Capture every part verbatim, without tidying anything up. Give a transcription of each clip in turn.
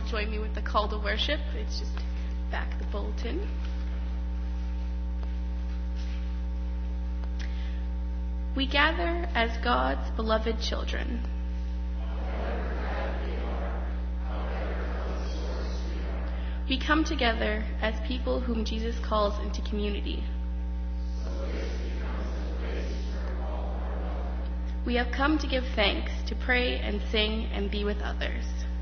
join me with the call to worship. It's just back the bulletin. We gather as God's beloved children. We come together as people whom Jesus calls into community. We have come to give thanks, to pray and sing and be with others.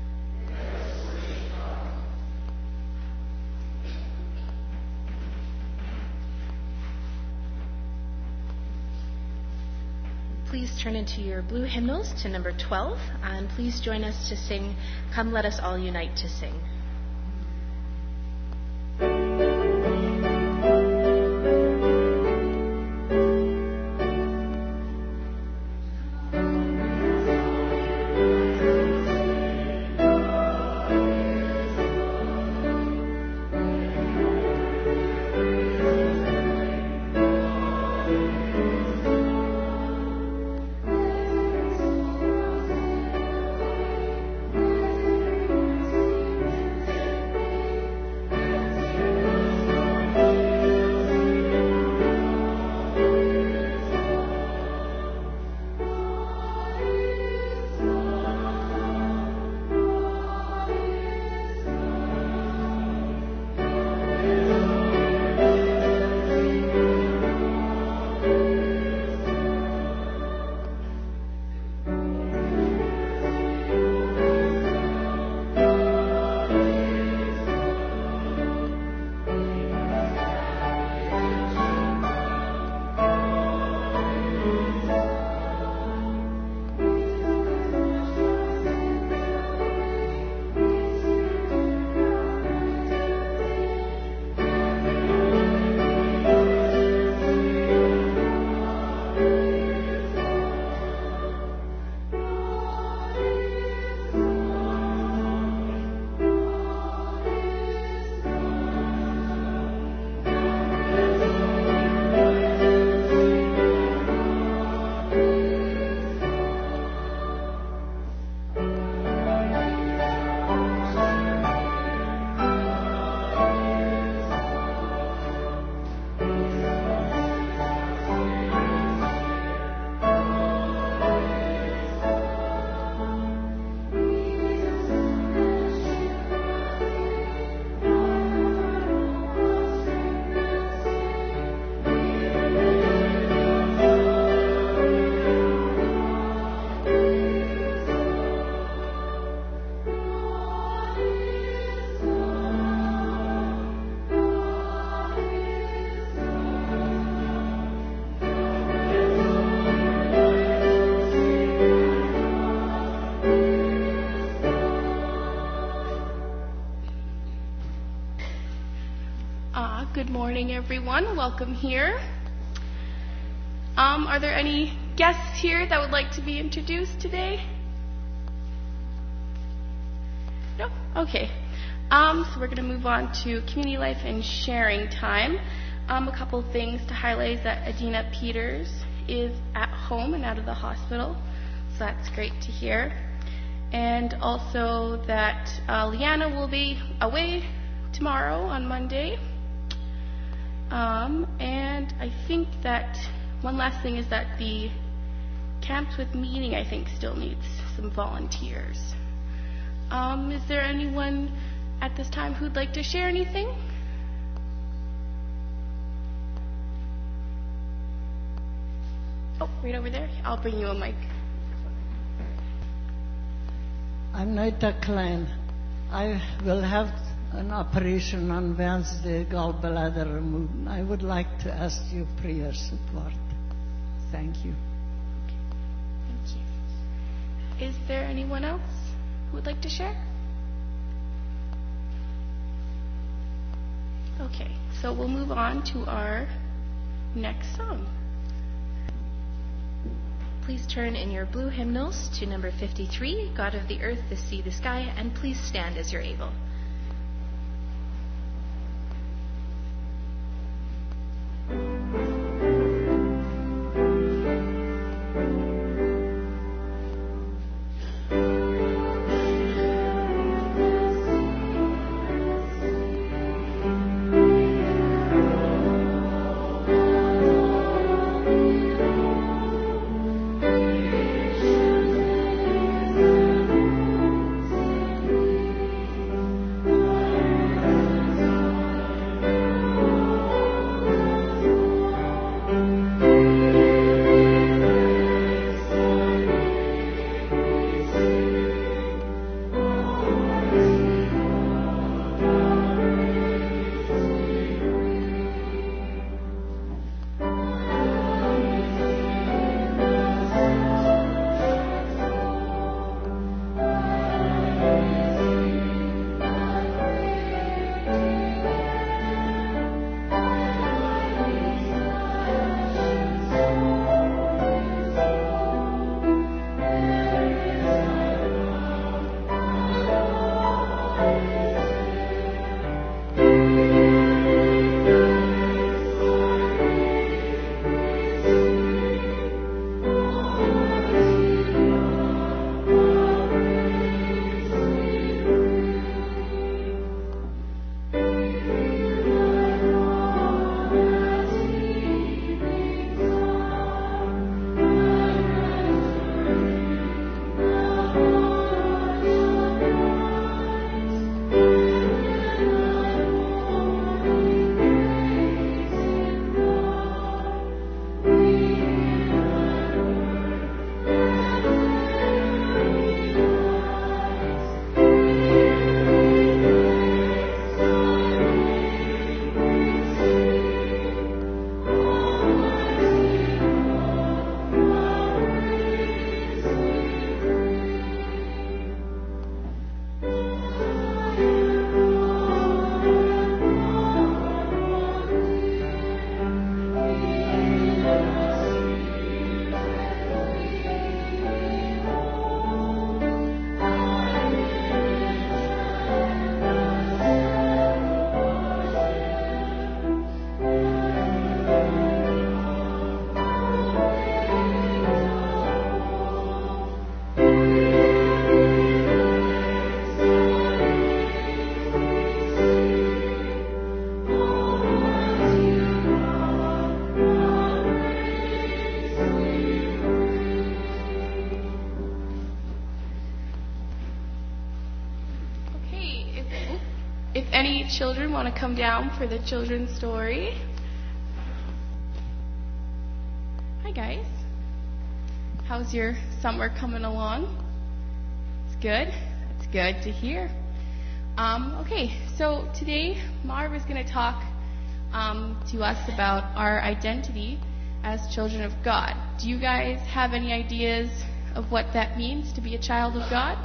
Please turn into your blue hymnals to number twelve, and please join us to sing, "Come Let Us All Unite to Sing." Good morning, everyone. Welcome here. Um, are there any guests here that would like to be introduced today? No? Okay. Um, so we're going to move on to community life and sharing time. Um, a couple things to highlight is that Adina Peters is at home and out of the hospital, so that's great to hear. And also that uh, Leanna will be away tomorrow on Monday. Um, and I think that one last thing is that the Camps with Meaning, I think, still needs some volunteers. Um, is there anyone at this time who'd like to share anything? Oh, right over there. I'll bring you a mic. I'm Nita Klein. I will have an operation on Wednesday, gallbladder removed. I would like to ask you prayer support. Thank you. Okay. Thank you. Is there anyone else who would like to share? Okay, so we'll move on to our next song. Please turn in your blue hymnals to number fifty-three, God of the Earth, the Sea, the Sky, and please stand as you're able. any children want to come down for the children's story? Hi, guys. How's your summer coming along? It's good. It's good to hear. Um, okay, so today Marv is going to talk um, to us about our identity as children of God. Do you guys have any ideas of what that means to be a child of God?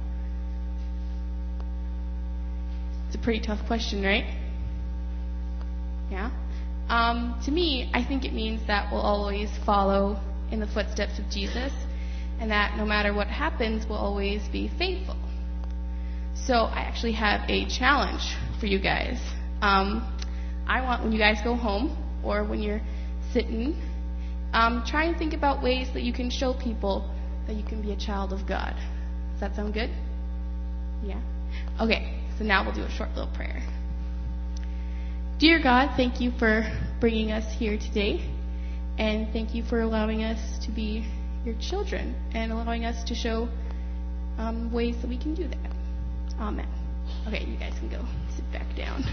It's a pretty tough question, right? Yeah. Um, to me, I think it means that we'll always follow in the footsteps of Jesus, and that no matter what happens, we'll always be faithful. So I actually have a challenge for you guys. Um, I want when you guys go home, or when you're sitting, um, try and think about ways that you can show people that you can be a child of God. Does that sound good? Yeah? Okay, so now we'll do a short little prayer. Dear God, thank you for bringing us here today, and thank you for allowing us to be your children and allowing us to show um, ways that we can do that. Amen. Okay, you guys can go sit back down.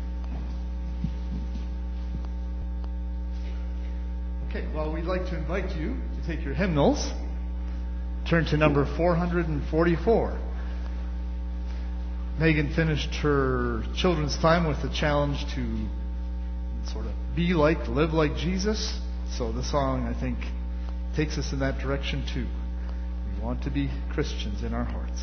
Okay, well, we'd like to invite you to take your hymnals. Turn to number four hundred forty-four. Megan finished her children's time with the challenge to sort of be like, live like Jesus. So the song, I think, takes us in that direction too. We want to be Christians in our hearts.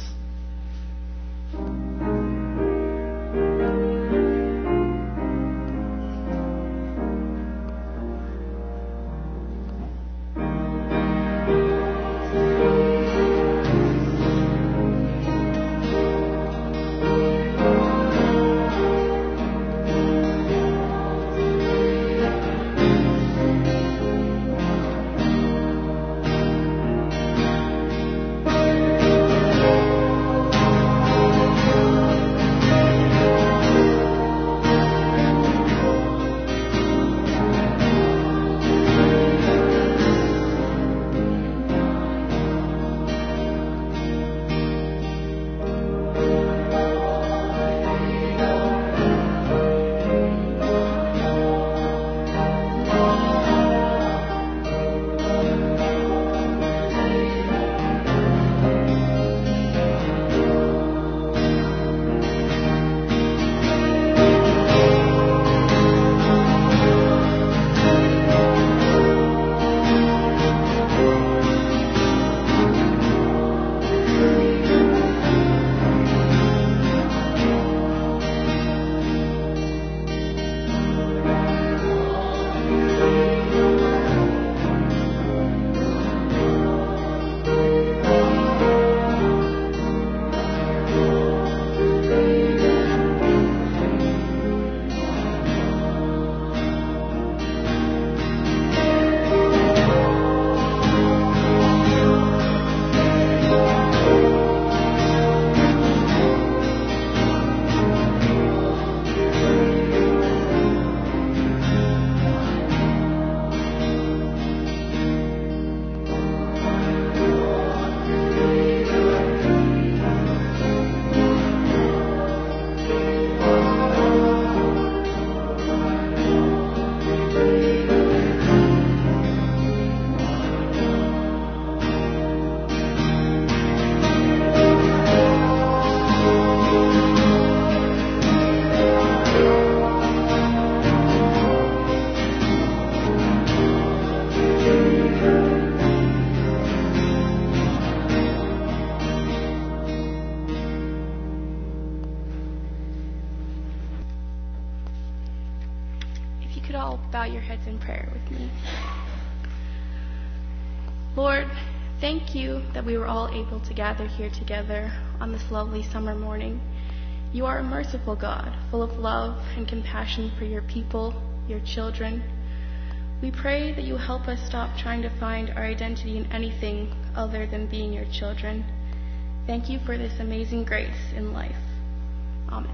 Bow your heads in prayer with me. Lord, thank you that we were all able to gather here together on this lovely summer morning. You are a merciful God, full of love and compassion for your people, your children. We pray that you help us stop trying to find our identity in anything other than being your children. Thank you for this amazing grace in life. Amen.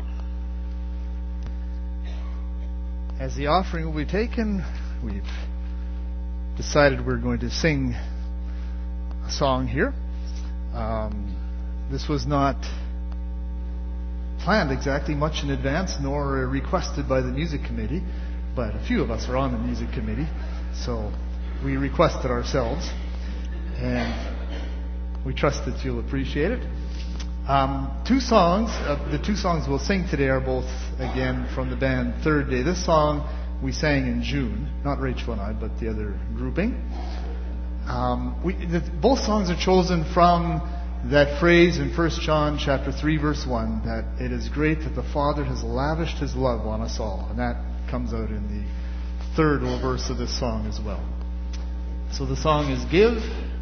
As the offering will be taken, we've decided we're going to sing a song here. Um, this was not planned exactly much in advance, nor requested by the music committee, but a few of us are on the music committee, so we requested ourselves, and we trust that you'll appreciate it. Um, two songs, uh, the two songs we'll sing today are both, again, from the band Third Day. This song we sang in June, not Rachel and I, but the other grouping. Um, we, the, both songs are chosen from that phrase in First John chapter three, verse one, that it is great that the Father has lavished His love on us all. And that comes out in the third little verse of this song as well. So the song is Give.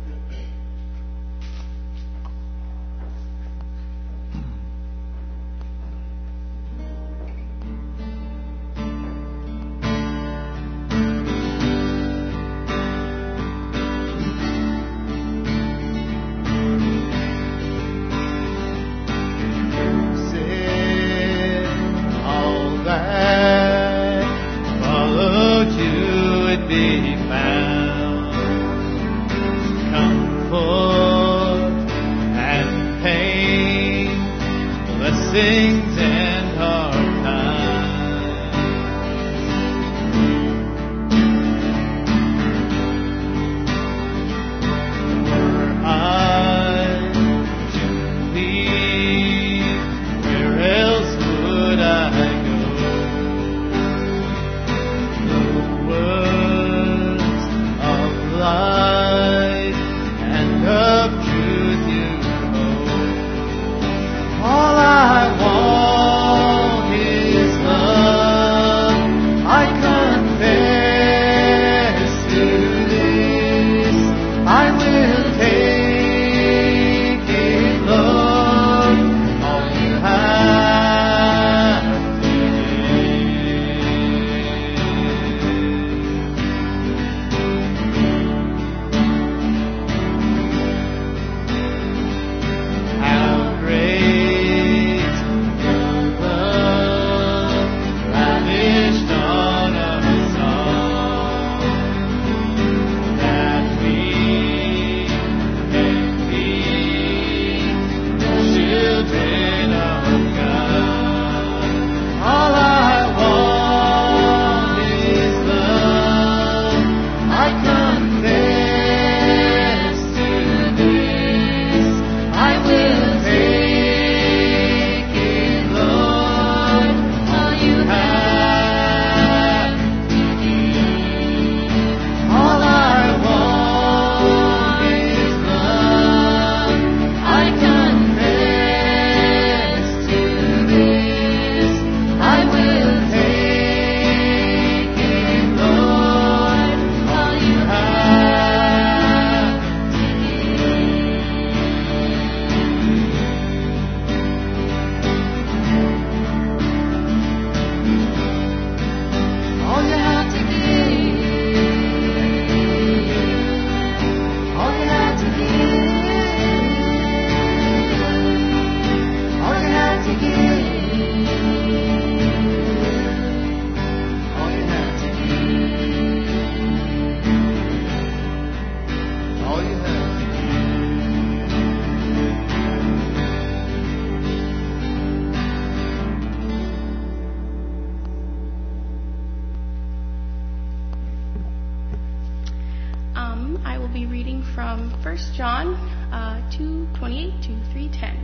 First John uh, two twenty-eight to three ten.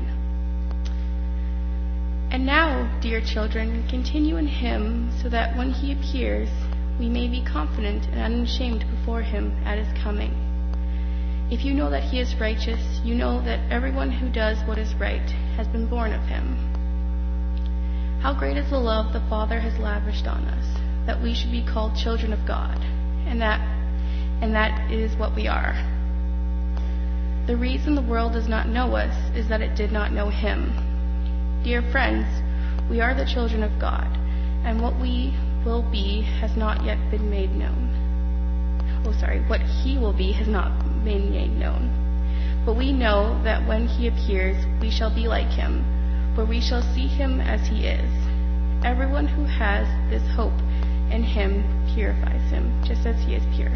And now, dear children, continue in Him, so that when He appears, we may be confident and unashamed before Him at His coming. If you know that He is righteous, you know that everyone who does what is right has been born of Him. How great is the love the Father has lavished on us, that we should be called children of God, and that, and that is what we are. The reason the world does not know us is that it did not know Him. Dear friends, we are the children of God, and what we will be has not yet been made known. Oh, sorry, what He will be has not been made known. But we know that when He appears, we shall be like Him, for we shall see Him as He is. Everyone who has this hope in Him purifies Him, just as He is pure.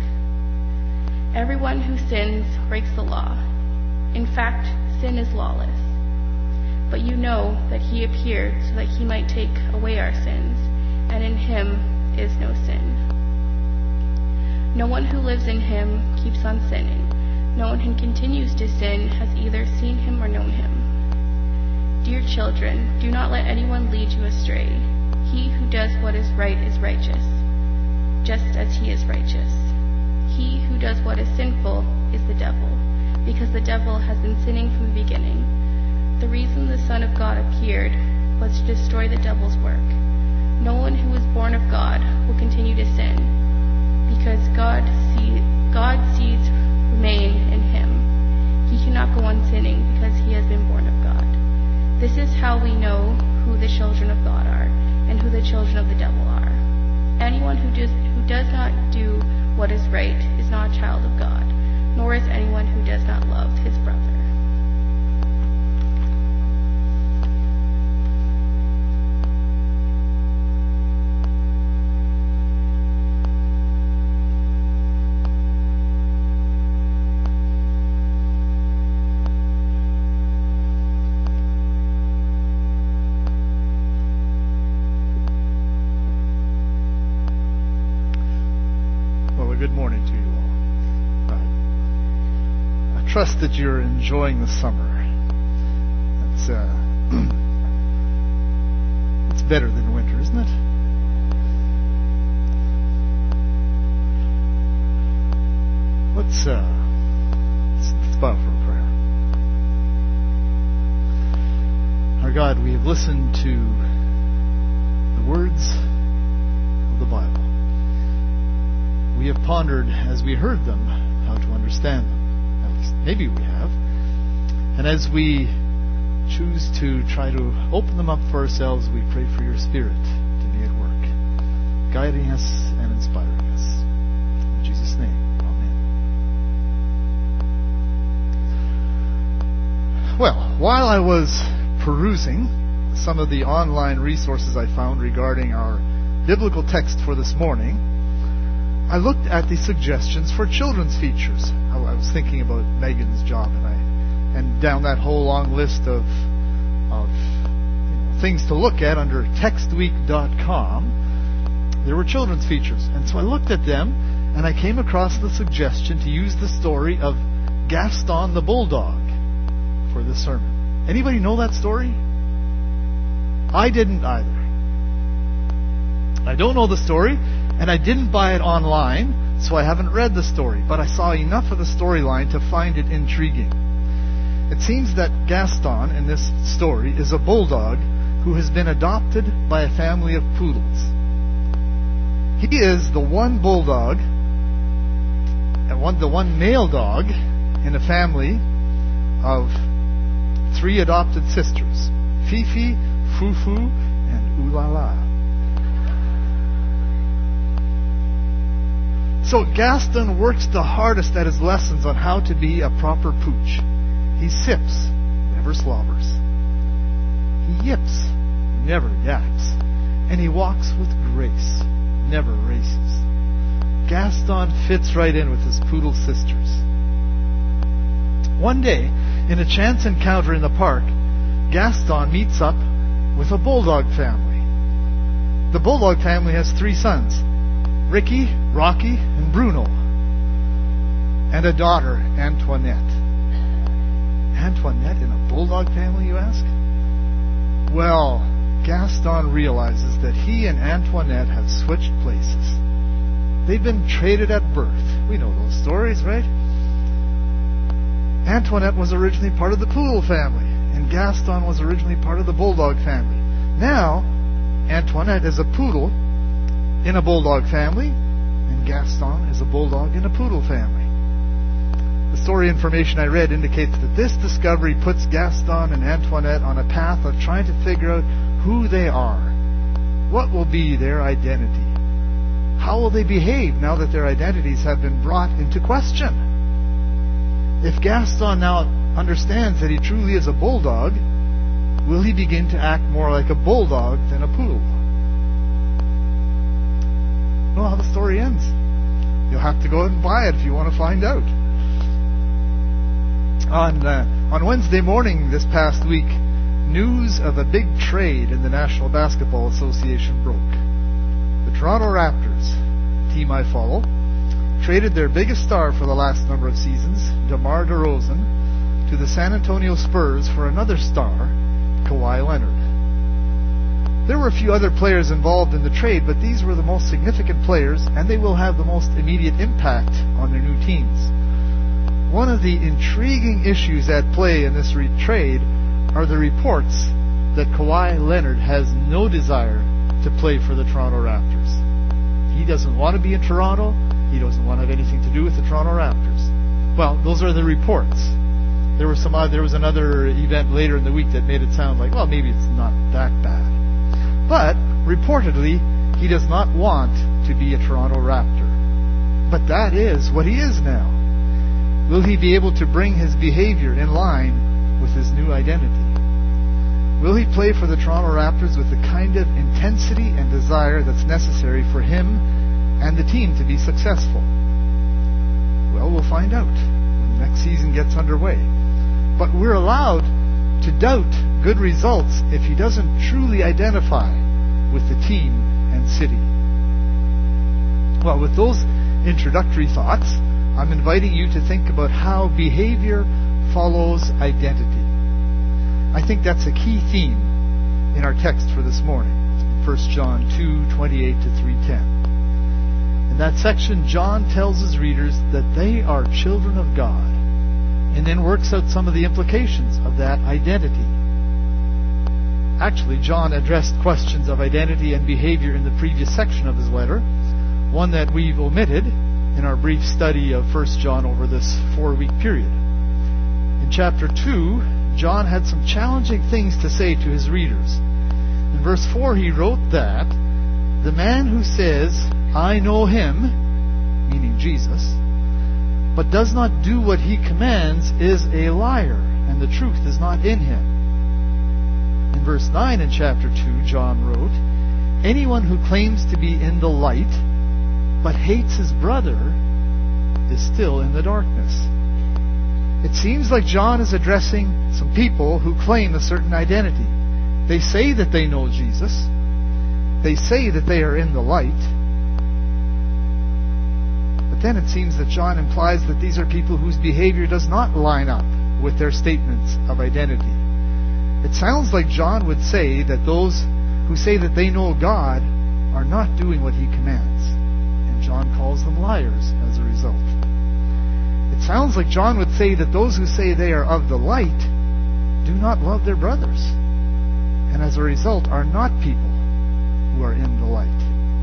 Everyone who sins breaks the law. In fact, sin is lawless. But you know that he appeared so that he might take away our sins, and in him is no sin. No one who lives in him keeps on sinning. No one who continues to sin has either seen him or known him. Dear children, do not let anyone lead you astray. He who does what is right is righteous, just as he is righteous. He who does what is sinful is the devil, because the devil has been sinning from the beginning. The reason the Son of God appeared was to destroy the devil's work. No one who is born of God will continue to sin, because God see, God's seeds remain in him. He cannot go on sinning because he has been born of God. This is how we know who the children of God are and who the children of the devil are. Anyone who does, who does not do what is right is not a child of God, nor is anyone who does not love his brother. Trust that you're enjoying the summer. It's uh, it's better than winter, isn't it? Let's uh, let's, let's bow for a prayer. Our God, we have listened to the words of the Bible. We have pondered as we heard them how to understand them. Maybe we have. And as we choose to try to open them up for ourselves, we pray for your Spirit to be at work, guiding us and inspiring us. In Jesus' name, amen. Well, while I was perusing some of the online resources I found regarding our biblical text for this morning, I looked at the suggestions for children's features. I was thinking about Megan's job, and I, and down that whole long list of of you know, things to look at under text week dot com, there were children's features, and so I looked at them, and I came across the suggestion to use the story of Gaston the Bulldog for this sermon. Anybody know that story? I didn't either. I don't know the story. And I didn't buy it online, so I haven't read the story, but I saw enough of the storyline to find it intriguing. It seems that Gaston in this story is a bulldog who has been adopted by a family of poodles. He is the one bulldog, and one, the one male dog in a family of three adopted sisters, Fifi, Fufu, and Oolala. So Gaston works the hardest at his lessons on how to be a proper pooch. He sips, never slobbers. He yips, never yaps. And he walks with grace, never races. Gaston fits right in with his poodle sisters. One day, in a chance encounter in the park, Gaston meets up with a bulldog family. The bulldog family has three sons, Ricky, Rocky, and Bruno, and a daughter, Antoinette. Antoinette in a bulldog family, you ask? Well, Gaston realizes that he and Antoinette have switched places. They've been traded at birth. We know those stories, right? Antoinette was originally part of the poodle family, and Gaston was originally part of the bulldog family. Now, Antoinette is a poodle in a bulldog family, and Gaston is a bulldog in a poodle family. The story information I read indicates that this discovery puts Gaston and Antoinette on a path of trying to figure out who they are. What will be their identity? How will they behave now that their identities have been brought into question? If Gaston now understands that he truly is a bulldog, will he begin to act more like a bulldog than a poodle? I don't know how the story ends. You'll have to go and buy it if you want to find out. On uh, on Wednesday morning this past week, news of a big trade in the National Basketball Association broke. The Toronto Raptors, the team I follow, traded their biggest star for the last number of seasons, DeMar DeRozan, to the San Antonio Spurs for another star, Kawhi Leonard. There were a few other players involved in the trade, but these were the most significant players, and they will have the most immediate impact on their new teams. One of the intriguing issues at play in this re- trade are the reports that Kawhi Leonard has no desire to play for the Toronto Raptors. He doesn't want to be in Toronto. He doesn't want to have anything to do with the Toronto Raptors. Well, those are the reports. There was some. Uh, there was another event later in the week that made it sound like, well, maybe it's not that bad. But reportedly, he does not want to be a Toronto Raptor. But that is what he is now. Will he be able to bring his behavior in line with his new identity? Will he play for the Toronto Raptors with the kind of intensity and desire that's necessary for him and the team to be successful? Well, we'll find out when the next season gets underway. But we're allowed to doubt good results if he doesn't truly identify with the team and city. Well, with those introductory thoughts, I'm inviting you to think about how behavior follows identity. I think that's a key theme in our text for this morning, First John two twenty-eight to three ten. In that section, John tells his readers that they are children of God, and then works out some of the implications of that identity. Actually, John addressed questions of identity and behavior in the previous section of his letter, one that we've omitted in our brief study of First John over this four-week period. In chapter two, John had some challenging things to say to his readers. In verse four, he wrote that the man who says, "I know him," meaning Jesus, but does not do what he commands is a liar, and the truth is not in him. In verse nine in chapter two, John wrote, anyone who claims to be in the light but hates his brother is still in the darkness. It seems like John is addressing some people who claim a certain identity. They say that they know Jesus. They say that they are in the light. But then it seems that John implies that these are people whose behavior does not line up with their statements of identity. It sounds like John would say that those who say that they know God are not doing what he commands. And John calls them liars as a result. It sounds like John would say that those who say they are of the light do not love their brothers, and as a result are not people who are in the light.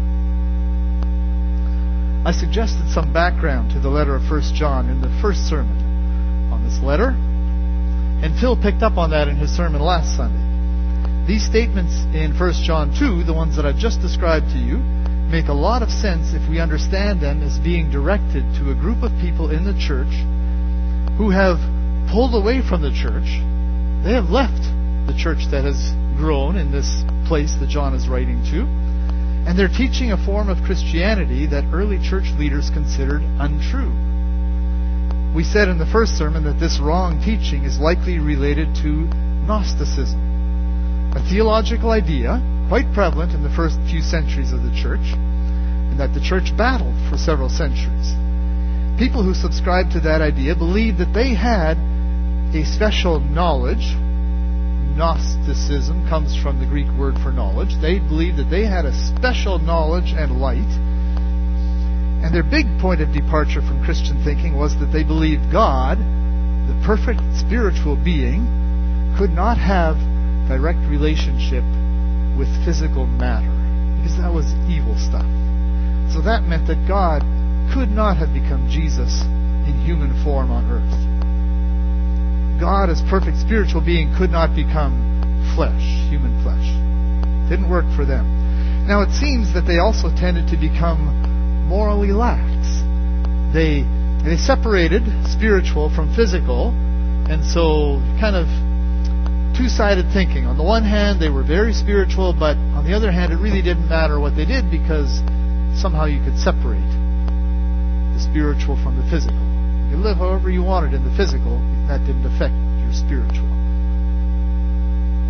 I suggested some background to the letter of First John in the first sermon on this letter, and Phil picked up on that in his sermon last Sunday. These statements in First John two, the ones that I've just described to you, make a lot of sense if we understand them as being directed to a group of people in the church who have pulled away from the church. They have left the church that has grown in this place that John is writing to, and they're teaching a form of Christianity that early church leaders considered untrue. We said in the first sermon that this wrong teaching is likely related to Gnosticism, a theological idea quite prevalent in the first few centuries of the church, and that the church battled for several centuries. People who subscribed to that idea believed that they had a special knowledge. Gnosticism comes from the Greek word for knowledge. They believed that they had a special knowledge and light. And their big point of departure from Christian thinking was that they believed God, the perfect spiritual being, could not have direct relationship with physical matter, because that was evil stuff. So that meant that God could not have become Jesus in human form on earth. God, as perfect spiritual being, could not become flesh, human flesh. Didn't work for them. Now it seems that they also tended to become morally lax. They they separated spiritual from physical, and so kind of two-sided thinking. On the one hand, they were very spiritual, but on the other hand, it really didn't matter what they did because somehow you could separate the spiritual from the physical. You could live however you wanted in the physical, that didn't affect your spiritual.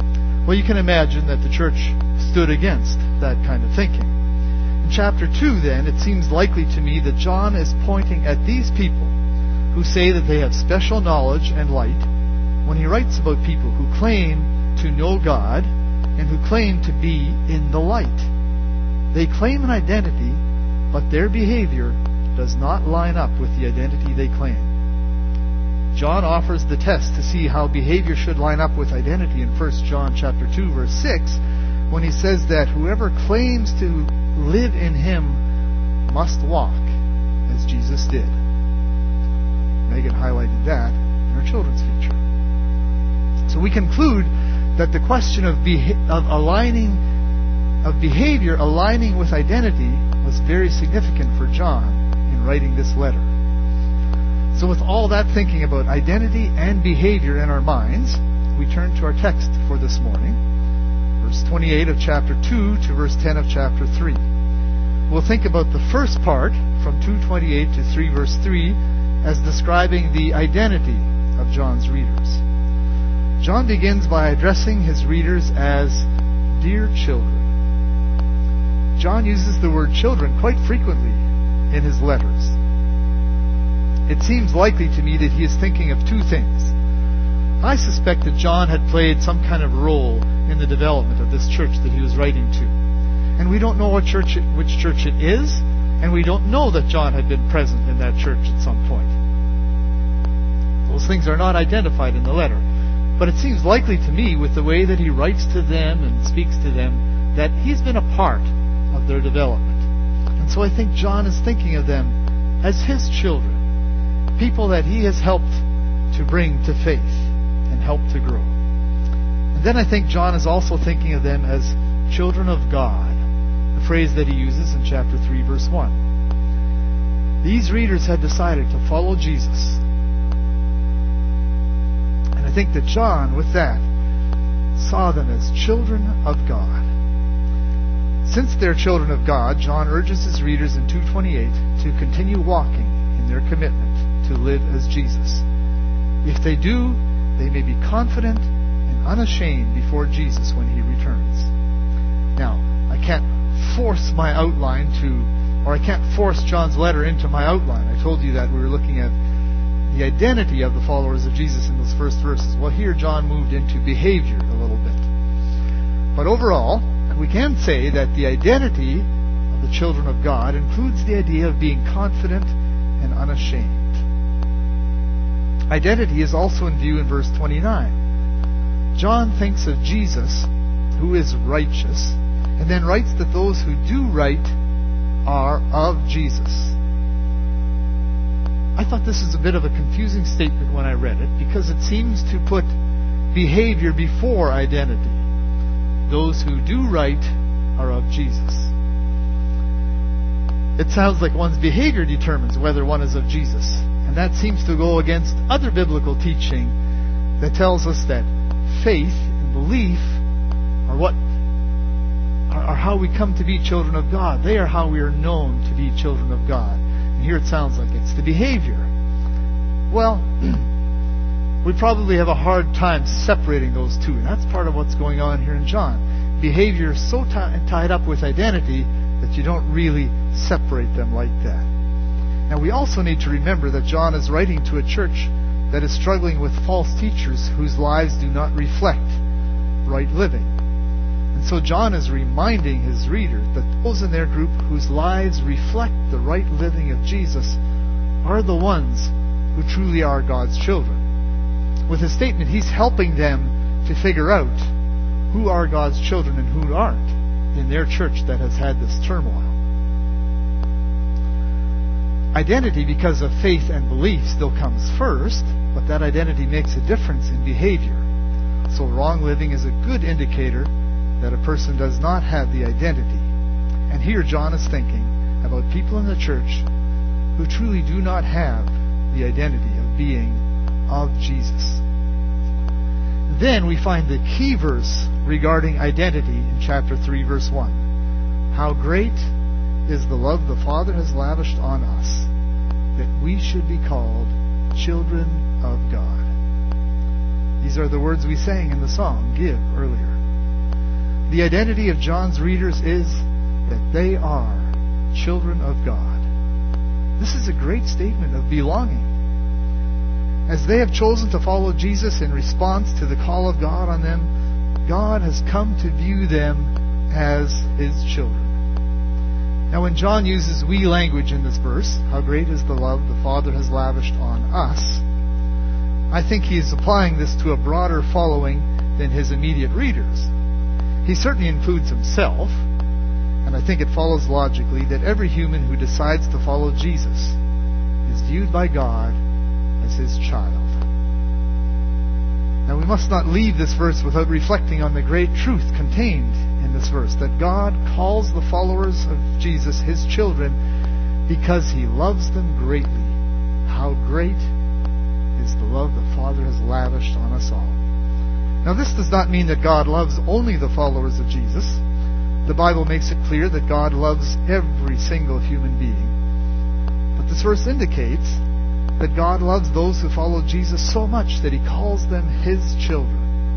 Well, you can imagine that the church stood against that kind of thinking. In chapter two, then, it seems likely to me that John is pointing at these people who say that they have special knowledge and light when he writes about people who claim to know God and who claim to be in the light. They claim an identity, but their behavior does not line up with the identity they claim. John offers the test to see how behavior should line up with identity in First John chapter two, verse six, when he says that whoever claims to live in him must walk as Jesus did. Megan highlighted that in her children's feature. So we conclude that the question of, beha- of aligning, of behavior aligning with identity was very significant for John in writing this letter. So with all that thinking about identity and behavior in our minds, we turn to our text for this morning, verse twenty-eight of chapter two to verse ten of chapter three. We'll think about the first part, from two twenty-eight to three verse three, as describing the identity of John's readers. John begins by addressing his readers as dear children. John uses the word children quite frequently in his letters. It seems likely to me that he is thinking of two things. I suspect that John had played some kind of role in the development of this church that he was writing to. And we don't know what church it, which church it is, and we don't know that John had been present in that church at some point. Those things are not identified in the letter. But it seems likely to me, with the way that he writes to them and speaks to them, that he's been a part of their development. And so I think John is thinking of them as his children, people that he has helped to bring to faith and help to grow. And then I think John is also thinking of them as children of God, the phrase that he uses in chapter three, verse one. These readers had decided to follow Jesus. And I think that John, with that, saw them as children of God. Since they're children of God, John urges his readers in two twenty-eight to continue walking in their commitment to live as Jesus. If they do, they may be confident and unashamed before Jesus when he returns. Now, I can't force my outline to, or I can't force John's letter into my outline. I told you that we were looking at the identity of the followers of Jesus in those first verses. Well, here John moved into behavior a little bit. But overall, we can say that the identity of the children of God includes the idea of being confident and unashamed. Identity is also in view in verse twenty-nine. John thinks of Jesus, who is righteous, and then writes that those who do right are of Jesus. I thought this is a bit of a confusing statement when I read it, because it seems to put behavior before identity. Those who do right are of Jesus. It sounds like one's behavior determines whether one is of Jesus. And that seems to go against other biblical teaching that tells us that faith and belief are what are, are how we come to be children of God. They are how we are known to be children of God. And here it sounds like it's the behavior. Well, we probably have a hard time separating those two, and that's part of what's going on here in John. Behavior is so t- tied up with identity that you don't really separate them like that. Now, we also need to remember that John is writing to a church that is struggling with false teachers whose lives do not reflect right living. And so John is reminding his readers that those in their group whose lives reflect the right living of Jesus are the ones who truly are God's children. With his statement, he's helping them to figure out who are God's children and who aren't in their church that has had this turmoil. Identity, because of faith and belief, still comes first, but that identity makes a difference in behavior. So wrong living is a good indicator that a person does not have the identity. And here John is thinking about people in the church who truly do not have the identity of being of Jesus. Then we find the key verse regarding identity in chapter three, verse one. How great is the love the Father has lavished on us, that we should be called children of God. These are the words we sang in the song, Give, earlier. the identity of John's readers is that they are children of God. This is a great statement of belonging. As they have chosen to follow Jesus in response to the call of God on them, God has come to view them as His children. Now, when John uses we language in this verse, how great is the love the Father has lavished on us, I think he is applying this to a broader following than his immediate readers. He certainly includes himself, and I think it follows logically that every human who decides to follow Jesus is viewed by God as His child. Now, we must not leave this verse without reflecting on the great truth contained in this verse, that God calls the followers of Jesus His children because He loves them greatly. How great is the love the Father has lavished on us all. Now, this does not mean that God loves only the followers of Jesus. The Bible makes it clear that God loves every single human being. But this verse indicates that God loves those who follow Jesus so much that He calls them His children.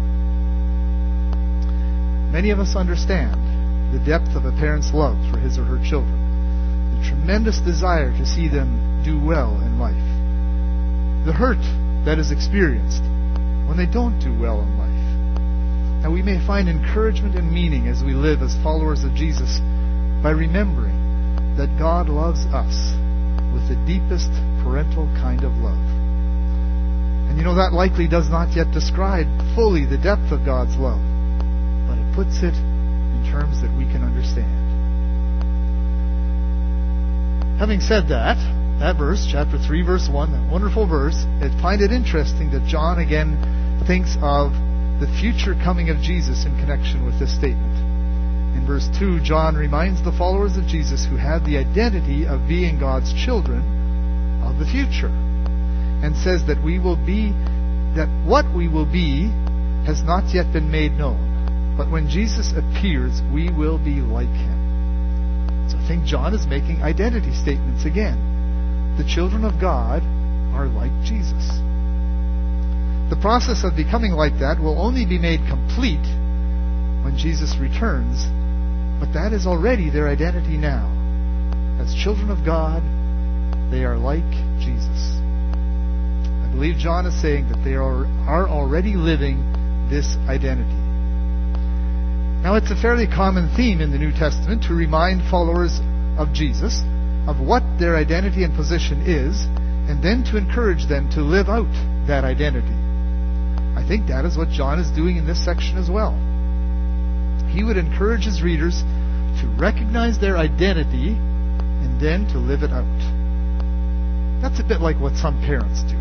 Many of us understand the depth of a parent's love for his or her children, the tremendous desire to see them do well in life, the hurt that is experienced when they don't do well in life. Now, we may find encouragement and meaning as we live as followers of Jesus by remembering that God loves us with the deepest parental kind of love. And you know, that likely does not yet describe fully the depth of God's love, but it puts it in terms that we can understand. Having said that, that verse, chapter three, verse one, that wonderful verse, I find it interesting that John again thinks of the future coming of Jesus in connection with this statement. In verse two, John reminds the followers of Jesus who have the identity of being God's children of the future, and says that we will be, that what we will be has not yet been made known, but when Jesus appears, we will be like Him. So I think John is making identity statements again. The children of God are like Jesus. The process of becoming like that will only be made complete when Jesus returns, but that is already their identity now. As children of God, they are like Jesus. I believe John is saying that they are, are already living this identity. Now, it's a fairly common theme in the New Testament to remind followers of Jesus of what their identity and position is, and then to encourage them to live out that identity. I think that is what John is doing in this section as well. He would encourage his readers to recognize their identity and then to live it out. That's a bit like what some parents do.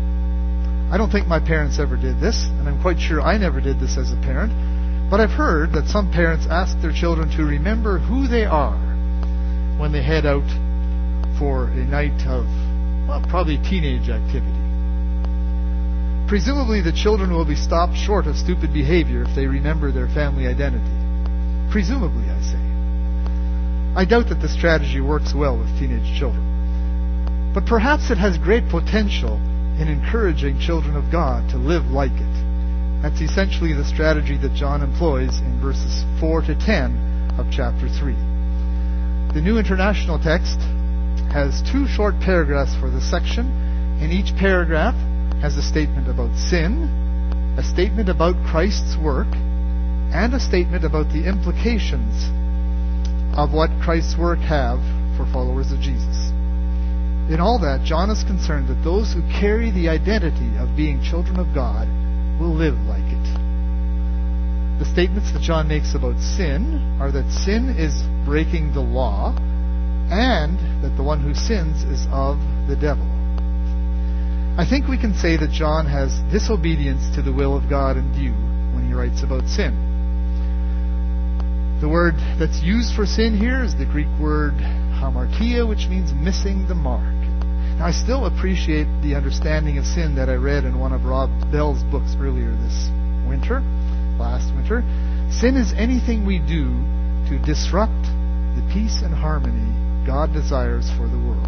I don't think my parents ever did this, and I'm quite sure I never did this as a parent, but I've heard that some parents ask their children to remember who they are when they head out for a night of, well, probably teenage activity. Presumably the children will be stopped short of stupid behavior if they remember their family identity. Presumably, I say. I doubt that this strategy works well with teenage children. But perhaps it has great potential in encouraging children of God to live like it. That's essentially the strategy that John employs in verses four to ten of chapter three. The New International Text has two short paragraphs for this section, and each paragraph has a statement about sin, a statement about Christ's work, and a statement about the implications of what Christ's work have for followers of Jesus. In all that, John is concerned that those who carry the identity of being children of God will live like it. The statements that John makes about sin are that sin is breaking the law, and that the one who sins is of the devil. I think we can say that John has disobedience to the will of God in view when he writes about sin. The word that's used for sin here is the Greek word hamartia, which means missing the mark. Now, I still appreciate the understanding of sin that I read in one of Rob Bell's books earlier this winter, last winter. Sin is anything we do to disrupt the peace and harmony God desires for the world.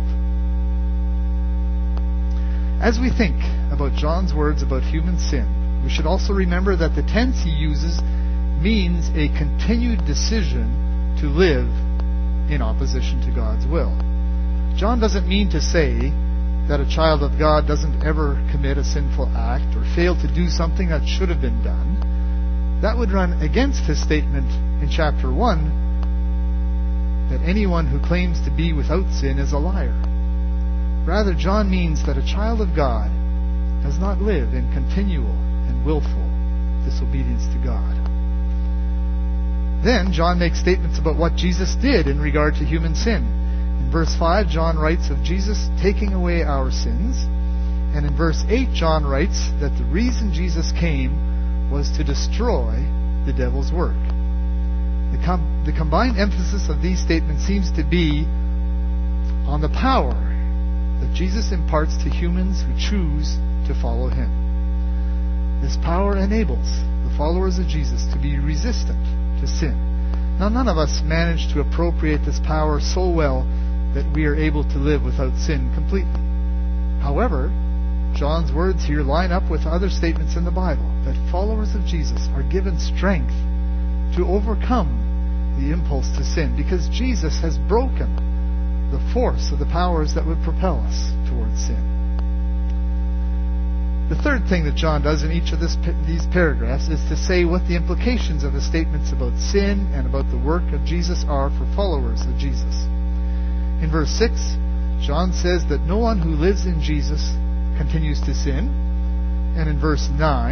As we think about John's words about human sin, we should also remember that the tense he uses means a continued decision to live in opposition to God's will. John doesn't mean to say that a child of God doesn't ever commit a sinful act or fail to do something that should have been done. That would run against his statement in chapter one that anyone who claims to be without sin is a liar. Rather, John means that a child of God does not live in continual and willful disobedience to God. Then John makes statements about what Jesus did in regard to human sin. In verse five, John writes of Jesus taking away our sins. And in verse eight, John writes that the reason Jesus came was to destroy the devil's work. The, com- the combined emphasis of these statements seems to be on the power that Jesus imparts to humans who choose to follow him. This power enables the followers of Jesus to be resistant to sin. Now, none of us manage to appropriate this power so well that we are able to live without sin completely. However, John's words here line up with other statements in the Bible that followers of Jesus are given strength to overcome the impulse to sin because Jesus has broken the force of the powers that would propel us towards sin. The third thing that John does in each of this, these paragraphs is to say what the implications of his statements about sin and about the work of Jesus are for followers of Jesus. In verse six, John says that no one who lives in Jesus continues to sin. And in verse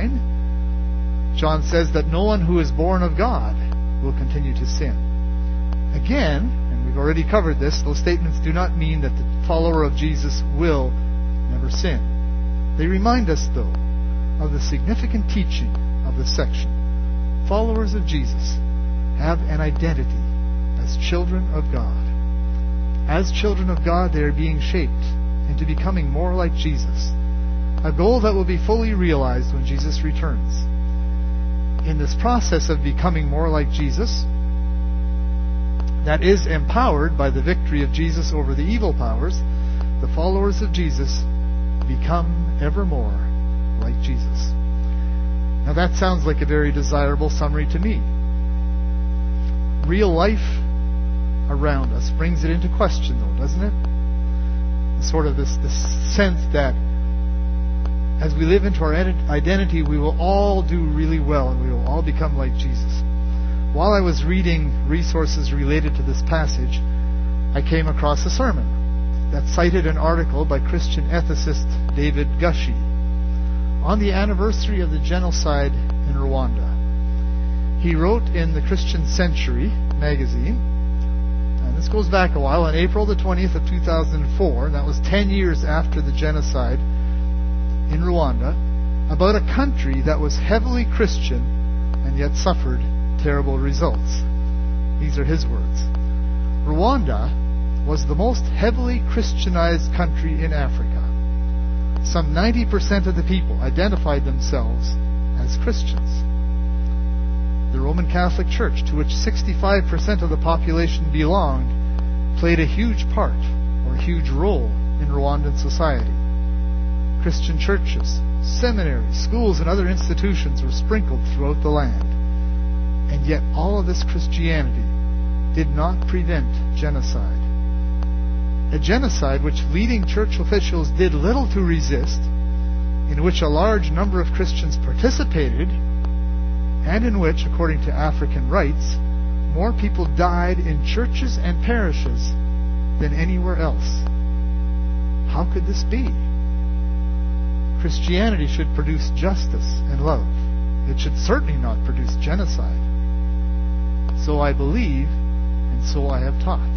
nine, John says that no one who is born of God will continue to sin. Again, and we've already covered this, those statements do not mean that the follower of Jesus will never sin. They remind us, though, of the significant teaching of this section. Followers of Jesus have an identity as children of God. As children of God, they are being shaped into becoming more like Jesus, a goal that will be fully realized when Jesus returns. In this process of becoming more like Jesus, that is empowered by the victory of Jesus over the evil powers, the followers of Jesus become ever more like Jesus. Now that sounds like a very desirable summary to me. Real life around us brings it into question, though, doesn't it? Sort of this, this sense that as we live into our identity, we will all do really well and we will all become like Jesus. While I was reading resources related to this passage, I came across a sermon that cited an article by Christian ethicist David Gushee on the anniversary of the genocide in Rwanda. He wrote in the Christian Century magazine, and this goes back a while, on April the twentieth of two thousand four, and that was ten years after the genocide in Rwanda, about a country that was heavily Christian and yet suffered terrible results. These are his words. Rwanda was the most heavily Christianized country in Africa. Some ninety percent of the people identified themselves as Christians. The Roman Catholic Church, to which sixty-five percent of the population belonged, played a huge part, or a huge role, in Rwandan society. Christian churches, seminaries, schools, and other institutions were sprinkled throughout the land. And yet all of this Christianity did not prevent genocide. A genocide which leading church officials did little to resist, in which a large number of Christians participated, and in which, according to African rights, more people died in churches and parishes than anywhere else. How could this be? Christianity should produce justice and love. It should certainly not produce genocide. So I believe, and so I have taught.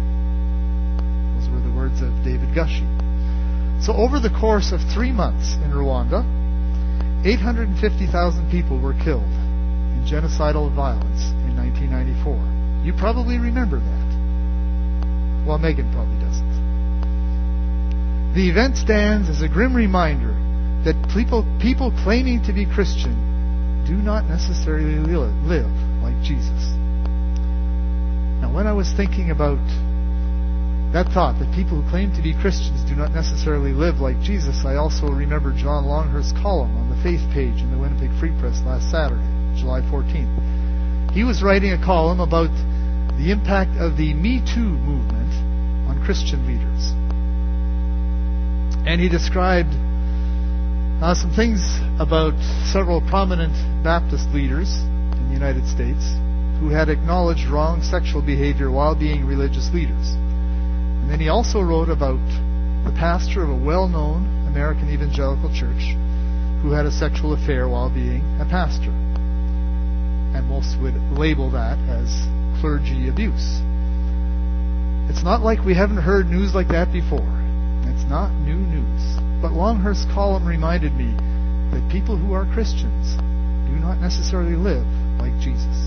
Those were the words of David Gushee. So over the course of three months in Rwanda, eight hundred fifty thousand people were killed in genocidal violence in nineteen ninety-four. You probably remember that. Well, Megan probably doesn't. The event stands as a grim reminder that people, people claiming to be Christian do not necessarily live like Jesus. Now, when I was thinking about that thought, that people who claim to be Christians do not necessarily live like Jesus, I also remember John Longhurst's column on the Faith page in the Winnipeg Free Press last Saturday, July fourteenth. He was writing a column about the impact of the Me Too movement on Christian leaders. And he described uh, some things about several prominent Baptist leaders in the United States who had acknowledged wrong sexual behavior while being religious leaders. And then he also wrote about the pastor of a well-known American evangelical church who had a sexual affair while being a pastor. And most would label that as clergy abuse. It's not like we haven't heard news like that before. It's not new news. But Longhurst's column reminded me that people who are Christians do not necessarily live like Jesus.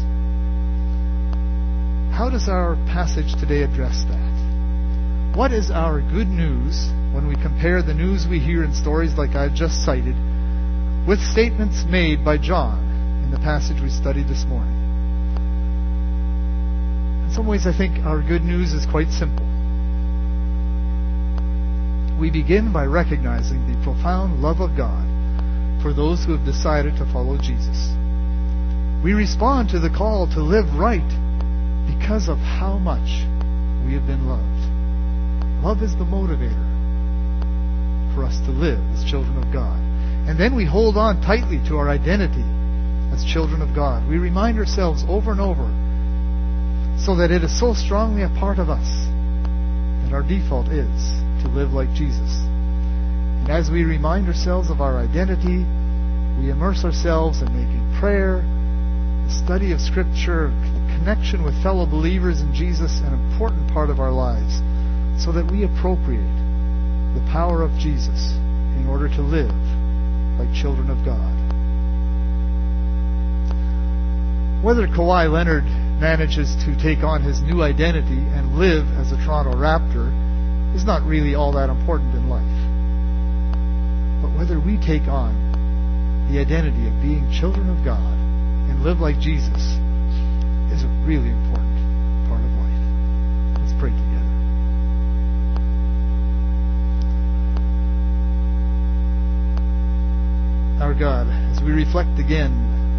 How does our passage today address that? What is our good news when we compare the news we hear in stories like I've just cited with statements made by John in the passage we studied this morning? In some ways, I think our good news is quite simple. We begin by recognizing the profound love of God for those who have decided to follow Jesus. We respond to the call to live right because of how much we have been loved. Love is the motivator for us to live as children of God. And then we hold on tightly to our identity as children of God. We remind ourselves over and over so that it is so strongly a part of us that our default is to live like Jesus. And as we remind ourselves of our identity, we immerse ourselves in making prayer, the study of Scripture, connection with fellow believers in Jesus, an important part of our lives, so that we appropriate the power of Jesus in order to live like children of God. Whether Kawhi Leonard manages to take on his new identity and live as a Toronto Raptor is not really all that important in life. But whether we take on the identity of being children of God and live like Jesus is a really important part of life. Let's pray together. Our God, as we reflect again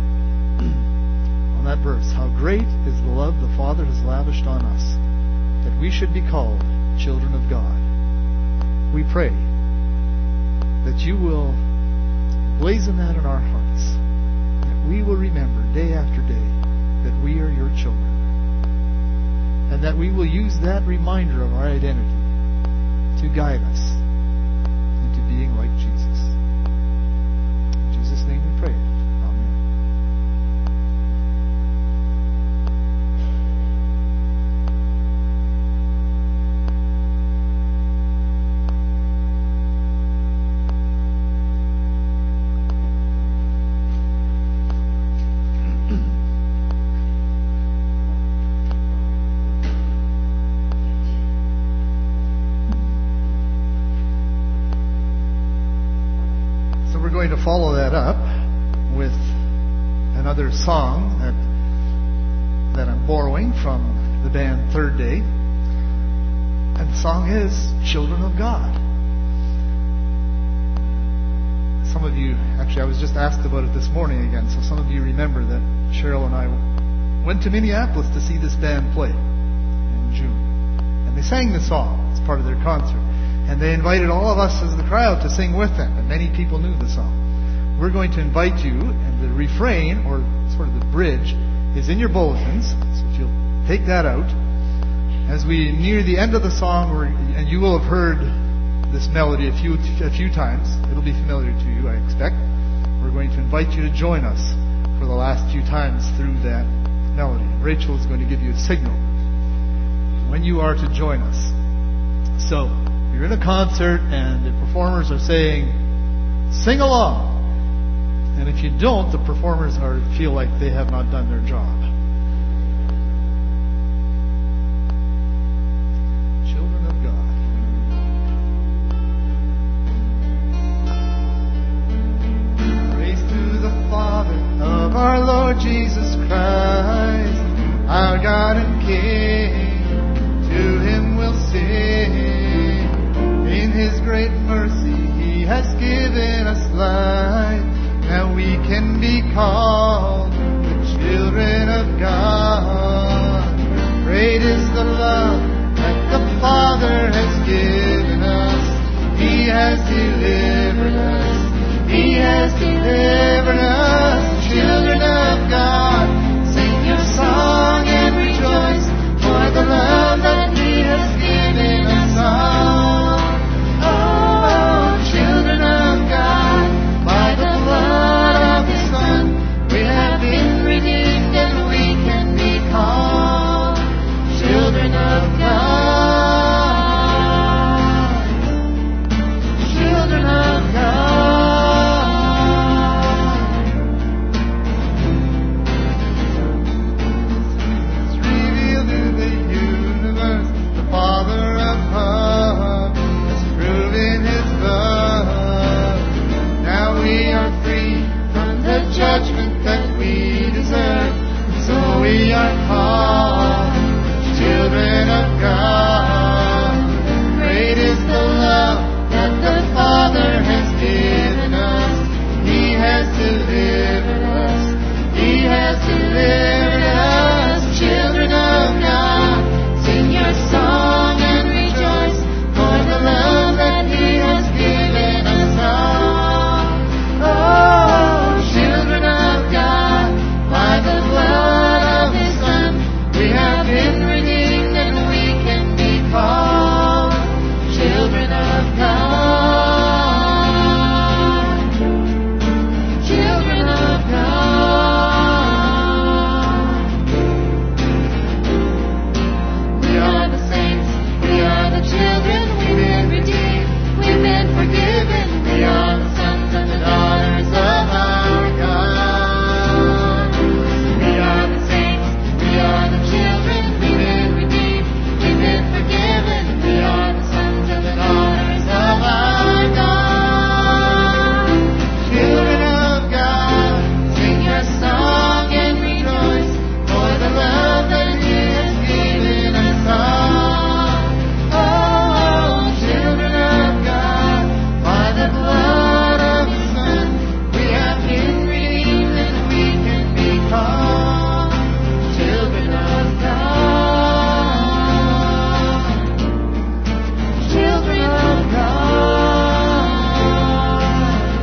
on that verse, how great is the love the Father has lavished on us, that we should be called children of God. We pray that you will blazon that in our hearts, that we will remember day after day that we are your children, and that we will use that reminder of our identity to guide us into being like Jesus. In Jesus' name we pray. Amen. Going to follow that up with another song that that I'm borrowing from the band Third Day, and the song is Children of God. Some of you, actually I was just asked about it this morning again, so some of you remember that Cheryl and I went to Minneapolis to see this band play in June, and they sang the song as part of their concert. And they invited all of us as the crowd to sing with them, and many people knew the song. We're going to invite you, and the refrain, or sort of the bridge, is in your bulletins, so if you'll take that out. As we near the end of the song, we're, and you will have heard this melody a few a few times. It'll be familiar to you, I expect. We're going to invite you to join us for the last few times through that melody. Rachel is going to give you a signal when you are to join us. So, you're in a concert and the performers are saying, sing along. And if you don't, the performers are feel like they have not done their job. Children of God. Praise to the Father of our Lord Jesus Christ, our God and King. To Him we'll sing. In His great mercy, He has given us life. Now we can be called the children of God. love that the Father has given us. He has delivered us. He has delivered us. Children of God, sing your song and rejoice for the love that He has given us all. Oh, children of God, by the blood of His Son, we have been redeemed and we can be called children of God. Children of God. It's revealed in the universe, the Father above has proven His love. Now we are free from the judgment that we deserve, so we are called children of God. Great is the love that the Father has given us. He has delivered us. He has delivered us. Children of God, sing your song and rejoice for the love that He has given us all. Oh, children of God, by the blood of His Son, we have been redeemed and we can be called children of God. Children of God. We are the saints, we are the children, we've been redeemed, we've been forgiven, we are the sons and the daughters of our God. We are the saints, we are the children, we've been redeemed, we've been forgiven, we are the sons and the daughters of our God. Children of God, sing your song and rejoice for the love that He has given us all. Oh, children of God, by the blood of His Son, we have been redeemed and we can be called children of God. Children of God.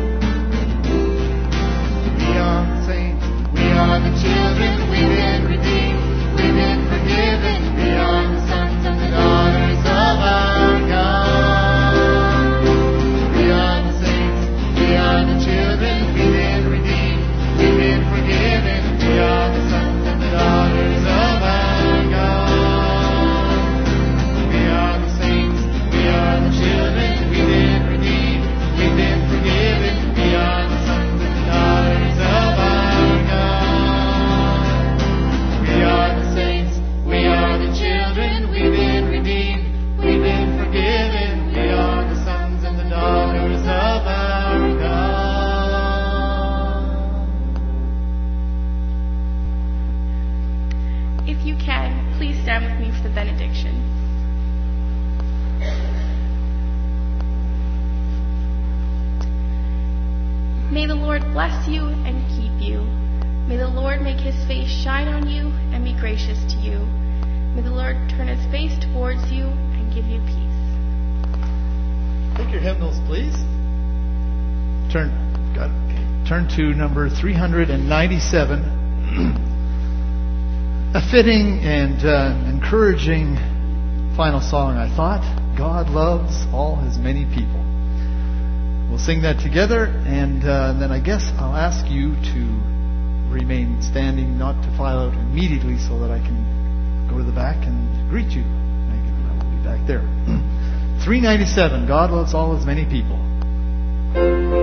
We are the saints, we are the children, we've been redeemed, we've been forgiven, we are the sons and the daughters of our God. We are the saints, we are the children, we've been redeemed, we've been forgiven, we are the sons and the daughters of our God. We are the saints, we are the children, we've been redeemed, we've been forgiven, we are the sons and the daughters of our God. We are the saints, we are the children, we've been redeemed, we've been forgiven, we are the sons and the daughters of our God. If you can, please stand with me for the benediction. May the Lord bless you and keep you. May the Lord make His face shine on you and be gracious to you. May the Lord turn His face towards you and give you peace. Take your hymnals, please. Turn, got it. Okay. Turn to number three ninety-seven. A fitting and uh, encouraging final song, I thought. God loves all His many people. We'll sing that together, and uh, then I guess I'll ask you to remain standing, not to file out immediately, so that I can go to the back and greet you. I will be back there. three ninety-seven, God loves all His many people.